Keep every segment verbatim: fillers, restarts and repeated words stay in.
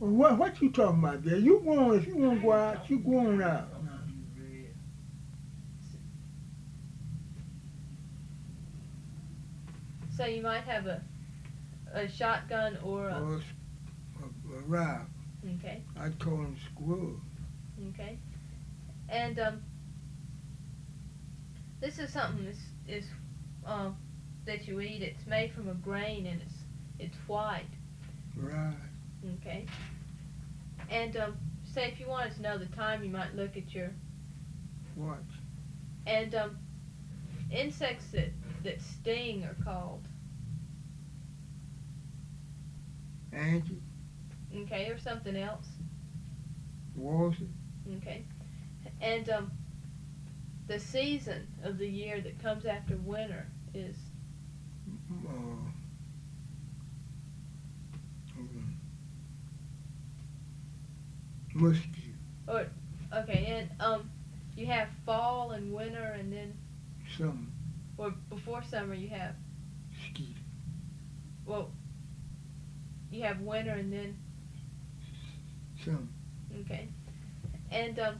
Well, what what you talking about there? You going if you want to go out, you going out. So you might have a a shotgun or a. Or a, a, a rifle. Okay. I call them squirrels. Okay. And um, this is something that's is um that you eat. It's made from a grain and it's it's white. Right. Okay. And um, say if you wanted to know the time, you might look at your. Watch. And um, insects that that sting are called. Angie. Okay, or something else. Wasp. Okay. And um, the season of the year that comes after winter is. Uh, um, mosquito. Or okay, and um, you have fall and winter, and then Summer. or before summer you have Mosquito. well, you have winter and then Summer. okay, and um,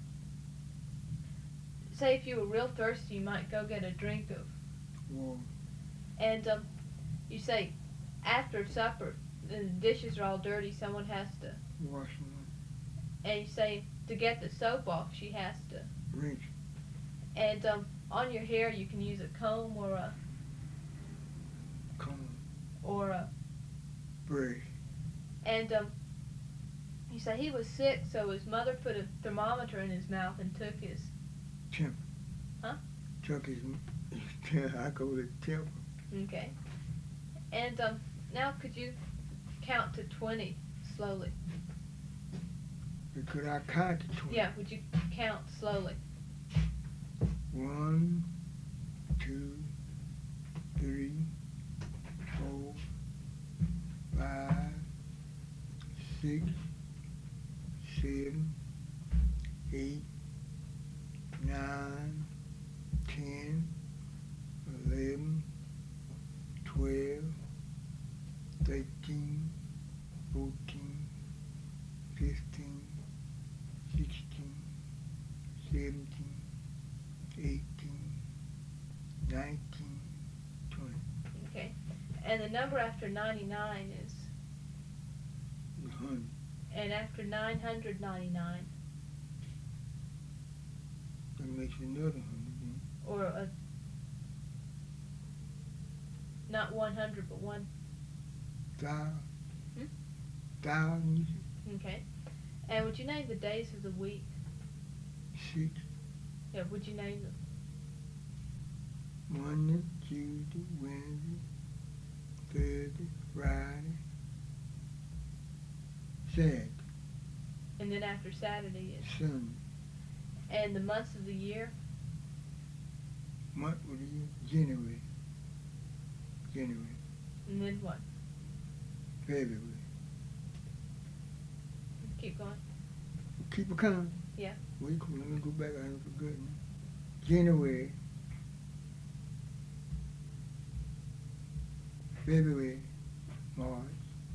say if you were real thirsty, you might go get a drink of. Water. And um, you say after supper, the dishes are all dirty. Someone has to. Wash them. And you say to get the soap off, she has to. Rinse. And um, on your hair, you can use a comb or a Comb. or a. Brush. And um, you say he was sick, so his mother put a thermometer in his mouth and took his. Temper. Huh? Took his. I call it temper. Okay. And um, now could you count to twenty slowly? Could I count to twenty? Yeah. Would you count slowly? One, two, three, four, five, six, seven, eight, nine, ten, eleven, twelve, thirteen, fourteen, fifteen, sixteen, seventeen, eighteen, nineteen, twenty. Okay. And the number after ninety-nine is. A hundred. And after nine hundred ninety-nine. That makes another hundred. Then. Or a. Not one hundred, but one. Thousand. Hmm? Thousand, you said? Okay. And would you name the days of the week? Six. Yeah, would you name them? Monday, Tuesday, Wednesday, Thursday, Friday, Saturday, And then after Saturday is. Sunday. And the months of the year? Month of the year? January. January. And then what? February. Keep going. Keep it coming. Yeah. Wait, let me go back. I haven't forgotten. January. February. March.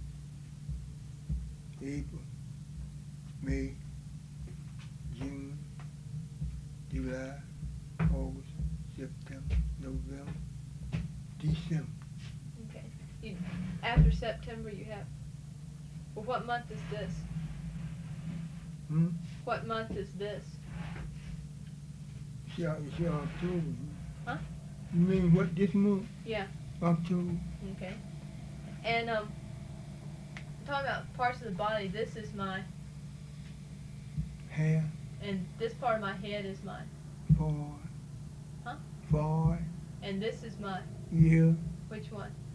April. May. June. July. August. September. November. December. Okay. You, after September you have. Well, what month is this? Hmm? What month is this? It's, it's October. Huh? You mean what, this month? Yeah. October. Okay. And um, talking about parts of the body, this is my. Hair. And this part of my head is my. Four. Huh? Four. And this is my. Yeah. Which one?